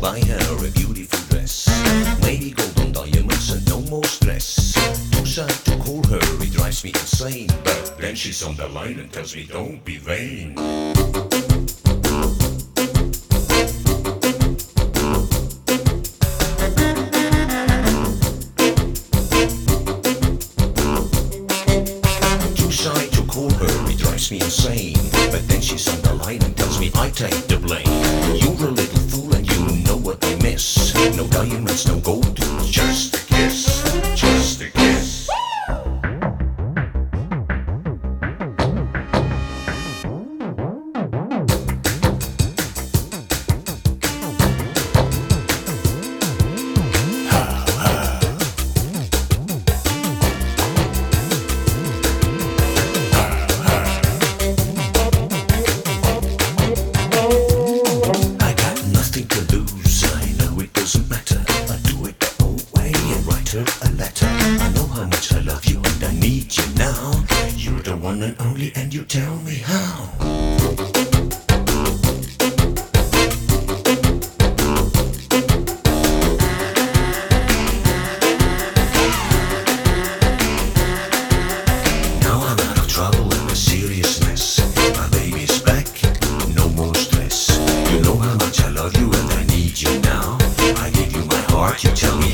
buy her a beautiful dress. Maybe golden diamonds and no more stress. Too shy to call her, it drives me insane. But then she's on the line and tells me don't be vain. Too shy to call her, it drives me insane. But then she's on the line and tells me I take the blame. You're a little fool and you know what I miss. No diamonds, no gold, just a kiss, just a kiss. I got nothing to lose, I know it doesn't matter. I do it the old way and write her a letter. I know how much I love you and I need you now. You're the one and only and you tell me how. Now I'm out of trouble and a serious mess. My baby's back, no more stress. You know how much I love you and I need you now. I give you my heart, you tell me